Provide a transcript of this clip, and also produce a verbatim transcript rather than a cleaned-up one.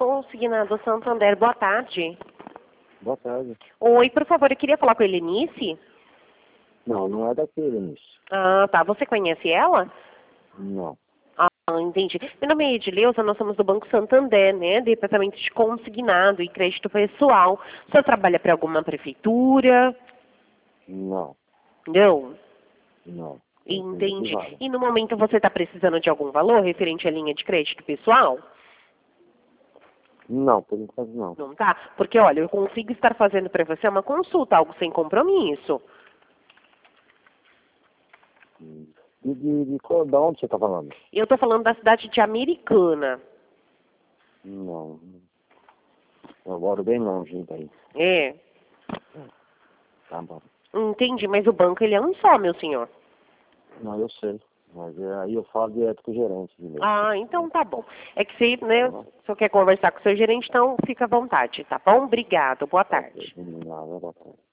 Consignado Santander, boa tarde. Boa tarde. Oi, por favor, eu queria falar com a Helenice. Não, não é daquele, nisso. Ah, tá. Você conhece ela? Não. Ah, entendi. Meu nome é Edileuza, nós somos do Banco Santander, né? Departamento de consignado e crédito pessoal. O senhor trabalha para alguma prefeitura? Não. Não. Não. Entendi. Privada. E no momento você está precisando de algum valor referente à linha de crédito pessoal? Não, por enquanto não. Não tá? Porque, olha, eu consigo estar fazendo para você uma consulta, algo sem compromisso. De, de, de, qual, da onde você está falando? Eu estou falando da cidade de Americana. Não. Eu moro bem longe daí. É. Tá bom. Entendi, mas o banco ele é um só, meu senhor. Não, eu sei. Mas é, aí eu falo direto com o gerente. De Ah, então tá bom. É que se, né, o senhor quer conversar com o seu gerente, então fica à vontade, tá bom? Obrigado, boa tarde. Nada, boa tarde.